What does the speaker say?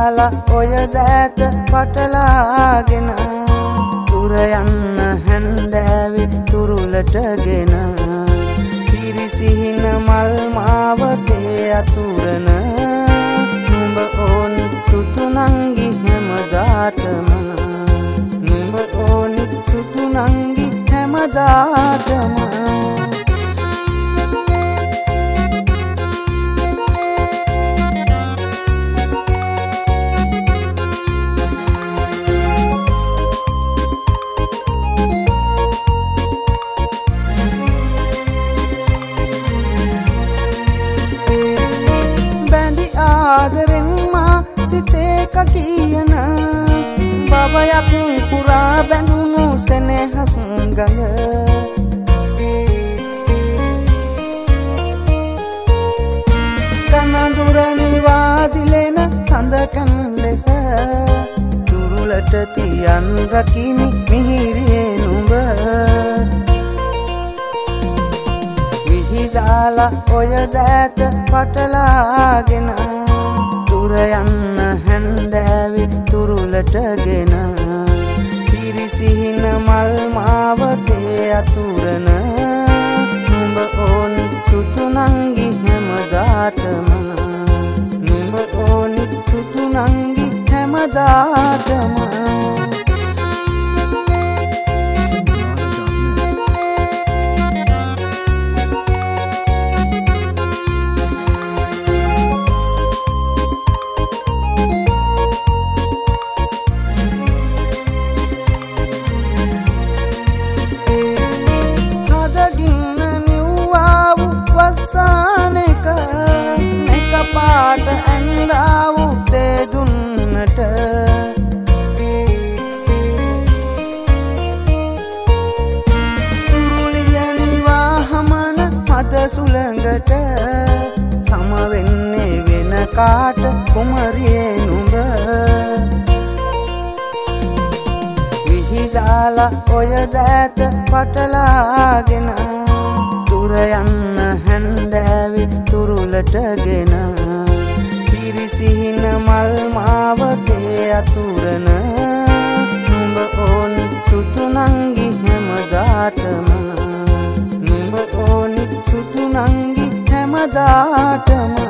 දාලා ඔය දෑත පටලාගෙන තුර යන්න හැන්දෑවේ තුරුලටගෙන පිරිසිහින මල් මාවතේ අතුරන නුඹ ඕනි සුදු නංගි හැමදාටම නුඹ ඕනි සුදු නංගි හැමදාටම ආදරෙන් මා සිතේක කියන බවයක් පුරා බැඳුණු සෙනෙහස් ගඟ කනඳුර නිවාදිලෙන සඳකන් ලෙස තුරුලට තියන් රකිමි මිහිරියේ නුඹ විහිදාලා ඔය දෑත පටලාගෙන තුර යන්න හැන්දෑවේ තුරුලටගෙන පිරිසිහින මල් මාවතේ අතුරන නුඹ ඕනි සුදු නංගි හැමදාටම නුඹ ඕනි සුදු නංගි හැමදාටම වස්සානෙක එක පාට ඇන්දාවු දෙදුන්නට තුරුලියනිවා හමන මද සුළඟට සමවෙන්නේ වෙන කාට කුමරියේ නුඹ විහිදාලා ඔය දෑත පටලාගෙන තුර යන්න හැන්දෑවේ තුරුලටගෙන පිරිසිහින මල් මාවතේ අතුරන නුඹ ඕනි සුදු නංගි හැමදාටම නුඹ ඕනි සුදු නංගි හැමදාටම